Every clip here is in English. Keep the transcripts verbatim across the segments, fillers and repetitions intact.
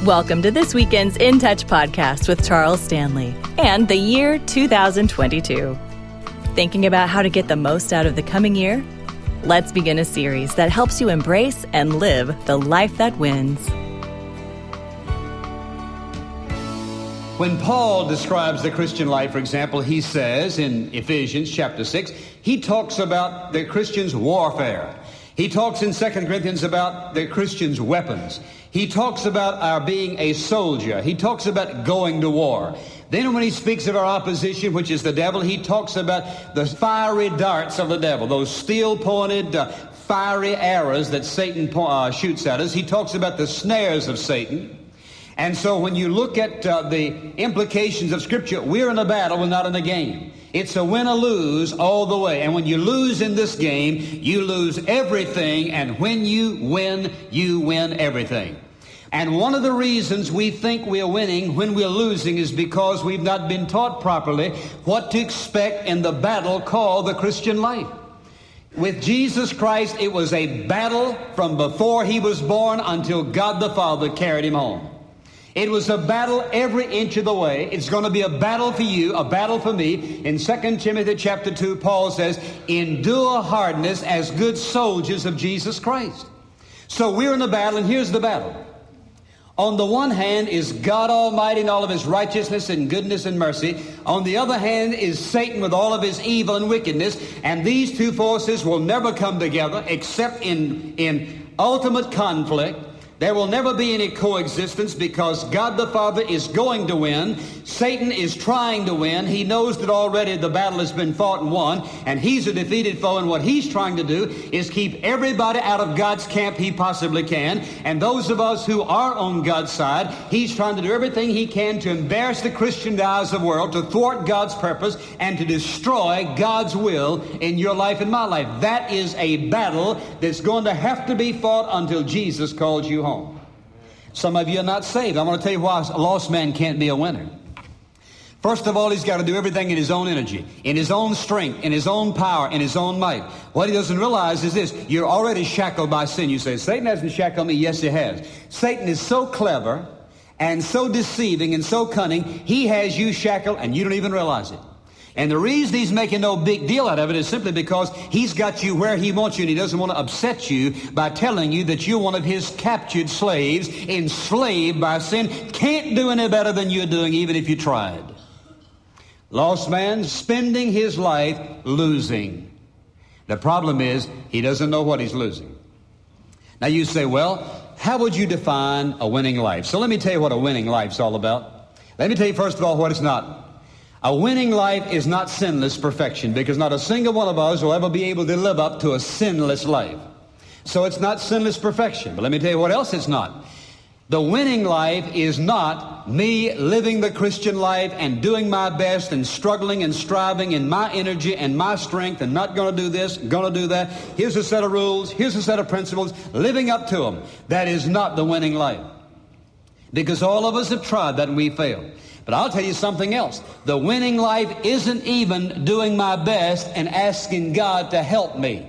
Welcome to this weekend's In Touch podcast with Charles Stanley and the year two thousand twenty-two. Thinking about how to get the most out of the coming year? Let's begin a series that helps you embrace and live the life that wins. When Paul describes the Christian life, for example, he says in Ephesians chapter six, he talks about the Christian's warfare. He talks in Second Corinthians about the Christian's weapons. He talks about our being a soldier. He talks about going to war. Then when he speaks of our opposition, which is the devil, he talks about the fiery darts of the devil, those steel-pointed, uh, fiery arrows that Satan po- uh, shoots at us. He talks about the snares of Satan. And so when you look at uh, the implications of Scripture, we're in a battle, we're not in a game. It's a win or lose all the way. And when you lose in this game, you lose everything. And when you win, you win everything. And one of the reasons we think we're winning when we're losing is because we've not been taught properly what to expect in the battle called the Christian life. With Jesus Christ, it was a battle from before he was born until God the Father carried him home. It was a battle every inch of the way. It's going to be a battle for you, a battle for me. In Second Timothy chapter two, Paul says, endure hardness as good soldiers of Jesus Christ. So we're in a battle, and here's the battle. On the one hand is God Almighty in all of his righteousness and goodness and mercy. On the other hand is Satan with all of his evil and wickedness. And these two forces will never come together except in, in ultimate conflict. There will never be any coexistence because God the Father is going to win. Satan is trying to win. He knows that already the battle has been fought and won, and he's a defeated foe, and what he's trying to do is keep everybody out of God's camp he possibly can. And those of us who are on God's side, he's trying to do everything he can to embarrass the Christian eyes of the world, to thwart God's purpose, and to destroy God's will in your life and my life. That is a battle that's going to have to be fought until Jesus calls you home. Some of you are not saved. I'm going to tell you why a lost man can't be a winner. First of all, he's got to do everything in his own energy, in his own strength, in his own power, in his own might. What he doesn't realize is this: you're already shackled by sin. You say, Satan hasn't shackled me. Yes, he has. Satan is so clever and so deceiving and so cunning, he has you shackled and you don't even realize it. And the reason he's making no big deal out of it is simply because he's got you where he wants you, and he doesn't want to upset you by telling you that you're one of his captured slaves, enslaved by sin, can't do any better than you're doing even if you tried. Lost man spending his life losing. The problem is he doesn't know what he's losing. Now you say, well, how would you define a winning life? So let me tell you what a winning life's all about. Let me tell you first of all what it's not. A winning life is not sinless perfection, because not a single one of us will ever be able to live up to a sinless life. So it's not sinless perfection. But let me tell you what else it's not. The winning life is not me living the Christian life and doing my best and struggling and striving in my energy and my strength and not going to do this, going to do that. Here's a set of rules. Here's a set of principles. Living up to them. That is not the winning life. Because all of us have tried that and we failed. But I'll tell you something else. The winning life isn't even doing my best and asking God to help me.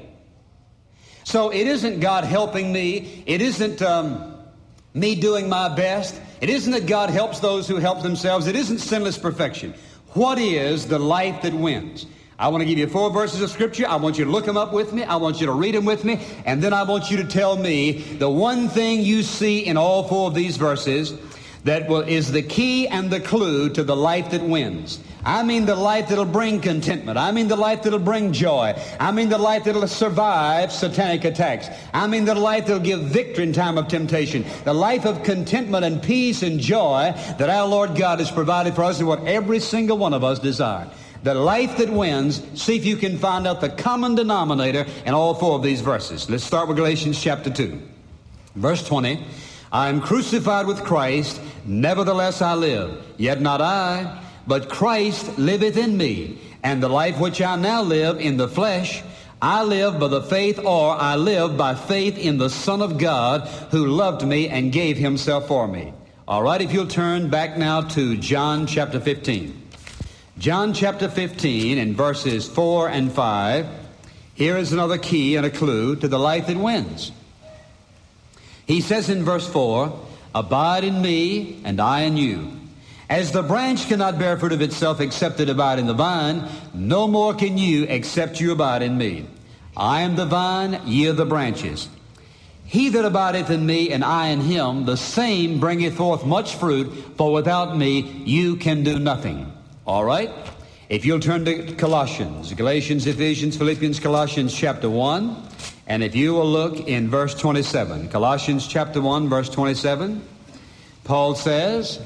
So it isn't God helping me. It isn't um, me doing my best. It isn't that God helps those who help themselves. It isn't sinless perfection. What is the life that wins? I want to give you four verses of Scripture. I want you to look them up with me. I want you to read them with me. And then I want you to tell me the one thing you see in all four of these verses that will, is the key and the clue to the life that wins. I mean the life that'll bring contentment. I mean the life that'll bring joy. I mean the life that'll survive satanic attacks. I mean the life that'll give victory in time of temptation. The life of contentment and peace and joy that our Lord God has provided for us and what every single one of us desire. The life that wins, see if you can find out the common denominator in all four of these verses. Let's start with Galatians chapter two. Verse twenty. I am crucified with Christ, nevertheless I live. Yet not I, but Christ liveth in me. And the life which I now live in the flesh, I live by the faith, or I live by faith in the Son of God, who loved me and gave himself for me. All right, if you'll turn back now to John chapter fifteen. John chapter fifteen and verses four and five. Here is another key and a clue to the life that wins. He says in verse four, Abide in me, and I in you. As the branch cannot bear fruit of itself except it abide in the vine, no more can you except you abide in me. I am the vine, ye are the branches. He that abideth in me, and I in him, the same bringeth forth much fruit, for without me you can do nothing. All right? If you'll turn to Colossians, Galatians, Ephesians, Philippians, Colossians chapter one, and if you will look in verse twenty-seven, Colossians chapter one, verse twenty-seven, Paul says,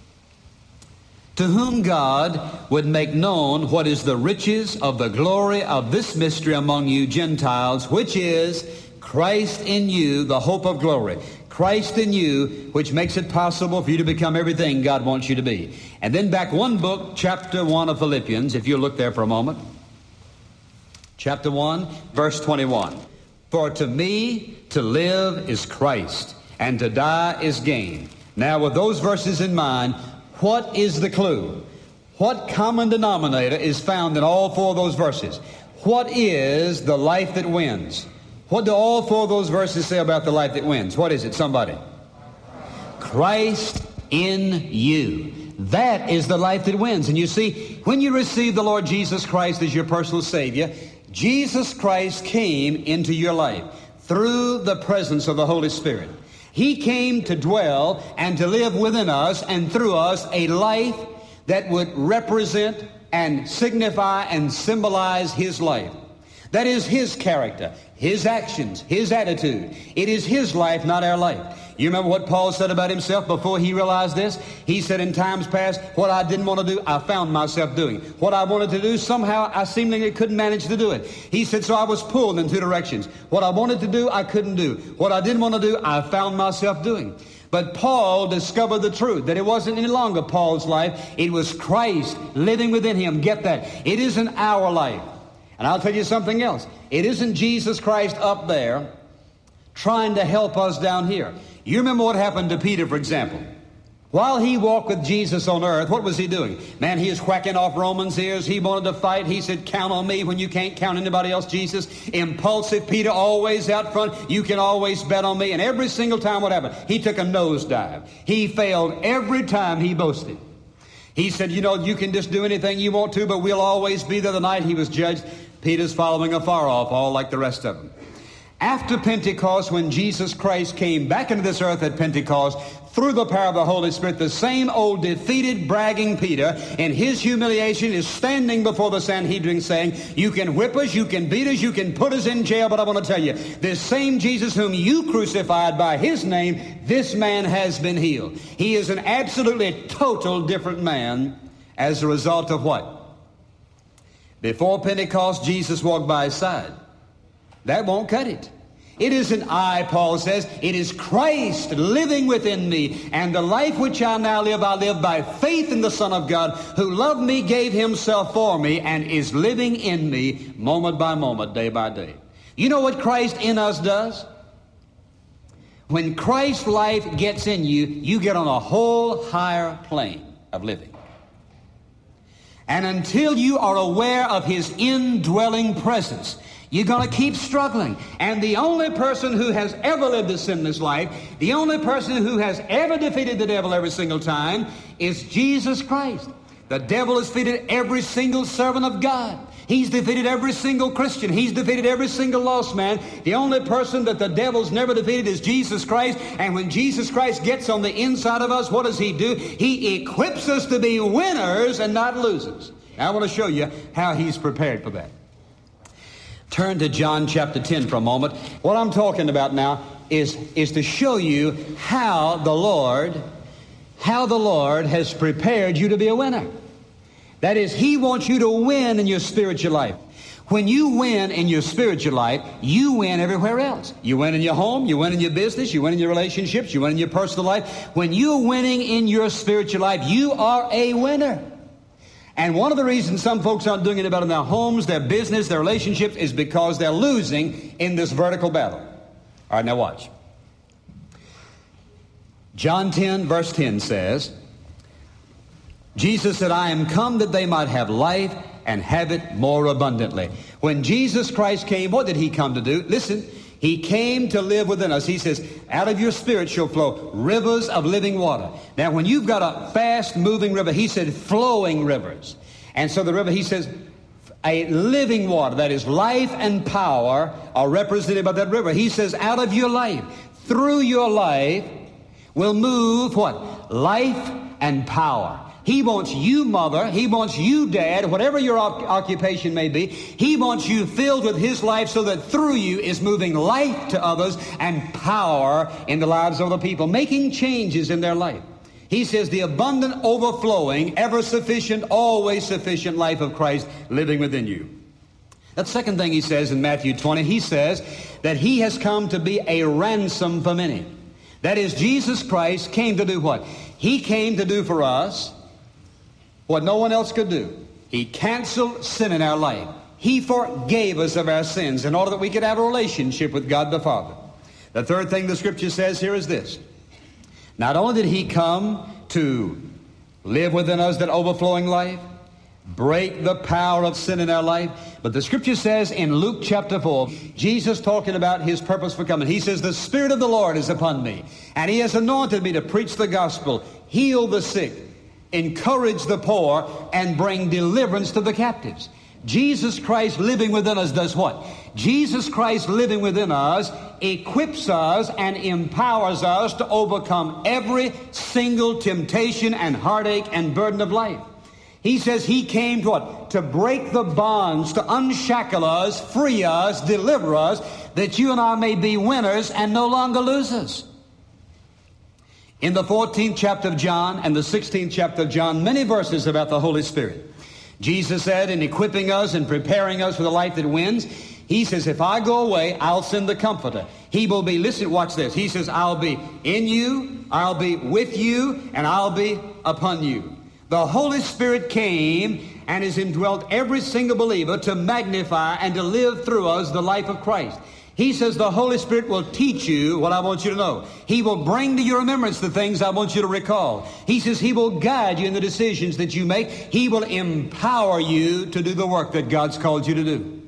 to whom God would make known what is the riches of the glory of this mystery among you Gentiles, which is Christ in you, the hope of glory. Christ in you, which makes it possible for you to become everything God wants you to be. And then back one book, chapter one of Philippians, if you'll look there for a moment. Chapter one, verse twenty-one. For to me to live is Christ, and to die is gain. Now with those verses in mind, what is the clue? What common denominator is found in all four of those verses? What is the life that wins? What do all four of those verses say about the life that wins? What is it, somebody? Christ in you. That is the life that wins. And you see, when you receive the Lord Jesus Christ as your personal Savior, Jesus Christ came into your life through the presence of the Holy Spirit. He came to dwell and to live within us and through us a life that would represent and signify and symbolize His life. That is His character, His actions, His attitude. It is His life, not our life. You remember what Paul said about himself before he realized this? He said, in times past, what I didn't want to do, I found myself doing. What I wanted to do, somehow I seemingly couldn't manage to do it. He said, so I was pulled in two directions. What I wanted to do, I couldn't do. What I didn't want to do, I found myself doing. But Paul discovered the truth, that it wasn't any longer Paul's life. It was Christ living within him. Get that? It isn't our life. And I'll tell you something else. It isn't Jesus Christ up there trying to help us down here. You remember what happened to Peter, for example. While he walked with Jesus on earth, what was he doing? Man, he was whacking off Romans' ears. He wanted to fight. He said, count on me when you can't count anybody else, Jesus. Impulsive Peter, always out front. You can always bet on me. And every single time what happened? He took a nosedive. He failed every time he boasted. He said, you know, you can just do anything you want to, but we'll always be there. The night he was judged, Peter's following afar off, all like the rest of them. After Pentecost, when Jesus Christ came back into this earth at Pentecost, through the power of the Holy Spirit, the same old defeated, bragging Peter, in his humiliation, is standing before the Sanhedrin saying, you can whip us, you can beat us, you can put us in jail, but I want to tell you, this same Jesus whom you crucified by His name, this man has been healed. He is an absolutely total different man as a result of what? Before Pentecost, Jesus walked by his side. That won't cut it. It isn't I, Paul says. It is Christ living within me. And the life which I now live, I live by faith in the Son of God, who loved me, gave Himself for me, and is living in me moment by moment, day by day. You know what Christ in us does? When Christ's life gets in you, you get on a whole higher plane of living. And until you are aware of His indwelling presence, you're going to keep struggling. And the only person who has ever lived a sinless life, the only person who has ever defeated the devil every single time, is Jesus Christ. The devil has defeated every single servant of God. He's defeated every single Christian. He's defeated every single lost man. The only person that the devil's never defeated is Jesus Christ. And when Jesus Christ gets on the inside of us, what does He do? He equips us to be winners and not losers. Now I want to show you how He's prepared for that. Turn to John chapter ten for a moment. What I'm talking about now is, is to show you how the Lord, how the Lord has prepared you to be a winner. That is, He wants you to win in your spiritual life. When you win in your spiritual life, you win everywhere else. You win in your home, you win in your business, you win in your relationships, you win in your personal life. When you're winning in your spiritual life, you are a winner. And one of the reasons some folks aren't doing any better in their homes, their business, their relationships, is because they're losing in this vertical battle. All right, now watch. John ten, verse ten says, Jesus said, I am come that they might have life and have it more abundantly. When Jesus Christ came, what did He come to do? Listen, He came to live within us. He says, out of your spirit shall flow rivers of living water. Now, when you've got a fast-moving river, he said flowing rivers. And so the river, he says, a living water, that is life and power, are represented by that river. He says, out of your life, through your life, will move what? Life and power. He wants you, mother. He wants you, dad, whatever your op- occupation may be. He wants you filled with his life so that through you is moving life to others and power in the lives of the people, making changes in their life. He says the abundant, overflowing, ever-sufficient, always sufficient life of Christ living within you. That second thing he says in Matthew twenty, he says that he has come to be a ransom for many. That is, Jesus Christ came to do what? He came to do for us what no one else could do. He canceled sin in our life. He forgave us of our sins in order that we could have a relationship with God the Father. The third thing the Scripture says here is this. Not only did he come to live within us that overflowing life, break the power of sin in our life, but the Scripture says in Luke chapter four, Jesus talking about his purpose for coming, he says, the Spirit of the Lord is upon me, and he has anointed me to preach the gospel, heal the sick, encourage the poor, and bring deliverance to the captives. Jesus Christ living within us does what? Jesus Christ living within us equips us and empowers us to overcome every single temptation and heartache and burden of life. He says he came to what? To break the bonds, to unshackle us, free us, deliver us, that you and I may be winners and no longer losers. In the fourteenth chapter of John and the sixteenth chapter of John, many verses about the Holy Spirit. Jesus said in equipping us and preparing us for the life that wins, he says, if I go away, I'll send the Comforter. He will be, listen, watch this. He says, I'll be in you, I'll be with you, and I'll be upon you. The Holy Spirit came and has indwelt every single believer to magnify and to live through us the life of Christ. He says the Holy Spirit will teach you what I want you to know. He will bring to your remembrance the things I want you to recall. He says he will guide you in the decisions that you make. He will empower you to do the work that God's called you to do.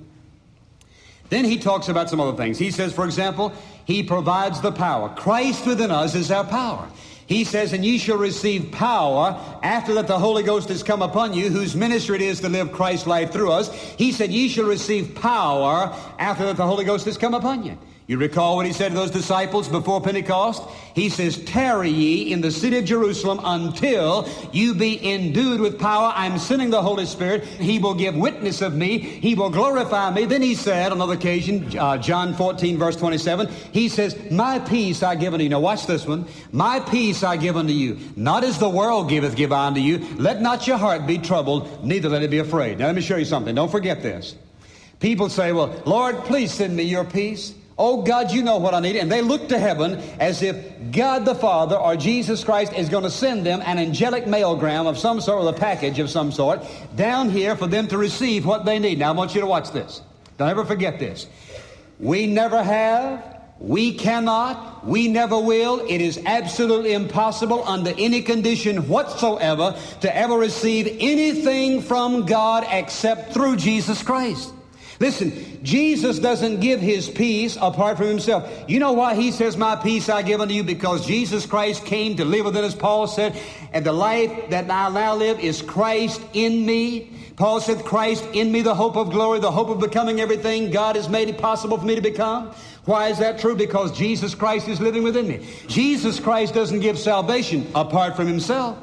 Then he talks about some other things. He says, for example, he provides the power. Christ within us is our power. He says, and ye shall receive power after that the Holy Ghost has come upon you, whose ministry it is to live Christ's life through us. He said, ye shall receive power after that the Holy Ghost has come upon you. You recall what he said to those disciples before Pentecost? He says, tarry ye in the city of Jerusalem until you be endued with power. I'm sending the Holy Spirit. He will give witness of me. He will glorify me. Then he said on another occasion, uh, John fourteen, verse twenty-seven, he says, my peace I give unto you. Now watch this one. My peace I give unto you. Not as the world giveth, give I unto you. Let not your heart be troubled, neither let it be afraid. Now let me show you something. Don't forget this. People say, well, Lord, please send me your peace. Oh, God, you know what I need. And they look to heaven as if God the Father or Jesus Christ is going to send them an angelic mailgram of some sort, or a package of some sort, down here for them to receive what they need. Now, I want you to watch this. Don't ever forget this. We never have, we cannot, we never will. It is absolutely impossible under any condition whatsoever to ever receive anything from God except through Jesus Christ. Listen, Jesus doesn't give his peace apart from himself. You know why he says, my peace I give unto you? Because Jesus Christ came to live within us, Paul said, and the life that I now live is Christ in me. Paul said, Christ in me, the hope of glory, the hope of becoming everything God has made it possible for me to become. Why is that true? Because Jesus Christ is living within me. Jesus Christ doesn't give salvation apart from himself.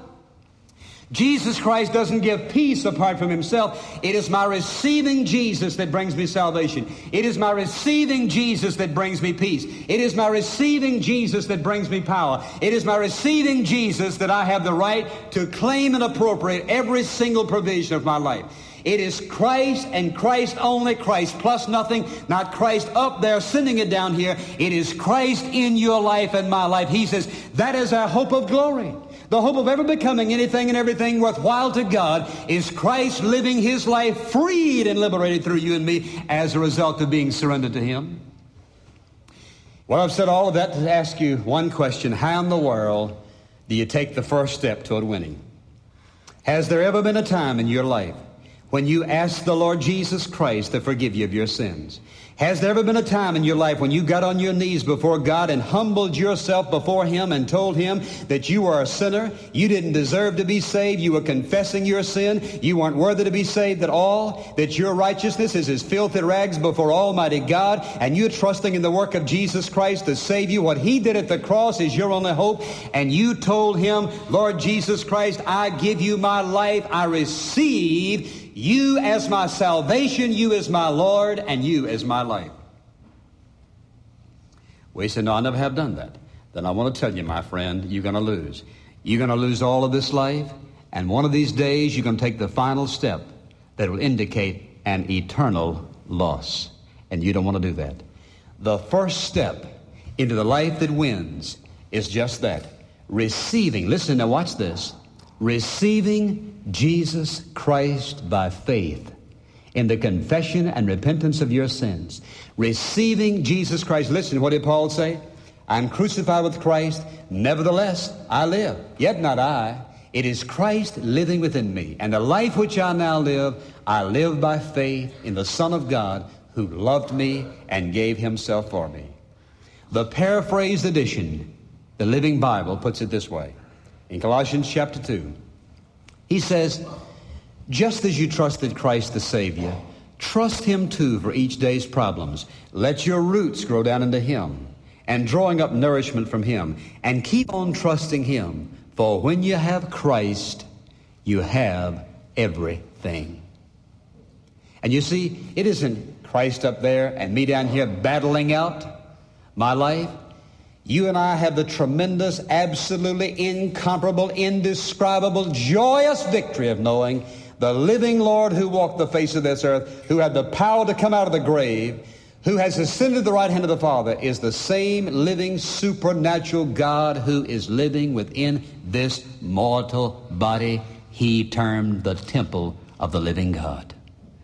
Jesus Christ doesn't give peace apart from himself. It is my receiving Jesus that brings me salvation. It is my receiving Jesus that brings me peace. It is my receiving Jesus that brings me power. It is my receiving Jesus that I have the right to claim and appropriate every single provision of my life. It is Christ and Christ only, Christ plus nothing, not Christ up there sending it down here. It is Christ in your life and my life. He says, that is our hope of glory. The hope of ever becoming anything and everything worthwhile to God is Christ living his life freed and liberated through you and me as a result of being surrendered to him. Well, I've said all of that to ask you one question. How in the world do you take the first step toward winning? Has there ever been a time in your life when you asked the Lord Jesus Christ to forgive you of your sins? Has there ever been a time in your life when you got on your knees before God and humbled yourself before Him and told Him that you were a sinner, you didn't deserve to be saved, you were confessing your sin, you weren't worthy to be saved at all, that your righteousness is as filthy rags before Almighty God, and you're trusting in the work of Jesus Christ to save you? What He did at the cross is your only hope, and you told Him, Lord Jesus Christ, I give you my life, I receive you as my salvation, you as my Lord, and you as my life. We said, no, I never have done that. Then I want to tell you, my friend, you're going to lose. You're going to lose all of this life, and one of these days you're going to take the final step that will indicate an eternal loss. And you don't want to do that. The first step into the life that wins is just that. Receiving, listen now, watch this. Receiving Jesus Christ by faith in the confession and repentance of your sins. Receiving Jesus Christ. Listen, what did Paul say? I'm crucified with Christ, nevertheless I live. Yet not I. It is Christ living within me. And the life which I now live, I live by faith in the Son of God who loved me and gave Himself for me. The paraphrased edition, the Living Bible, puts it this way. In Colossians chapter two, he says, just as you trusted Christ to save you, trust Him too for each day's problems. Let your roots grow down into Him and drawing up nourishment from Him, and keep on trusting Him. For when you have Christ, you have everything. And you see, it isn't Christ up there and me down here battling out my life. You and I have the tremendous, absolutely incomparable, indescribable, joyous victory of knowing the living Lord who walked the face of this earth, who had the power to come out of the grave, who has ascended to the right hand of the Father, is the same living, supernatural God who is living within this mortal body He termed the temple of the living God.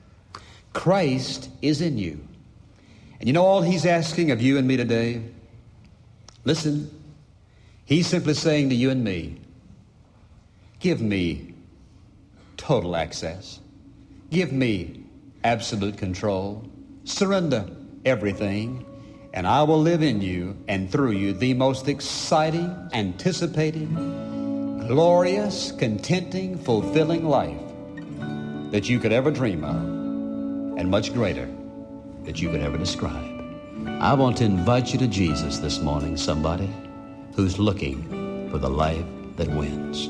Christ is in you. And you know all He's asking of you and me today? Listen, He's simply saying to you and me, give me total access. Give me absolute control. Surrender everything, and I will live in you and through you the most exciting, anticipating, glorious, contenting, fulfilling life that you could ever dream of, and much greater that you could ever describe. I want to invite you to Jesus this morning, somebody who's looking for the life that wins.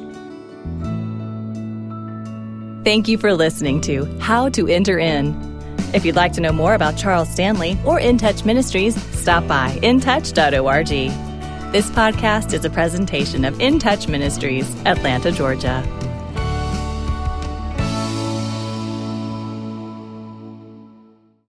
Thank you for listening to How to Enter In. If you'd like to know more about Charles Stanley or In Touch Ministries, stop by in touch dot org. This podcast is a presentation of In Touch Ministries, Atlanta, Georgia.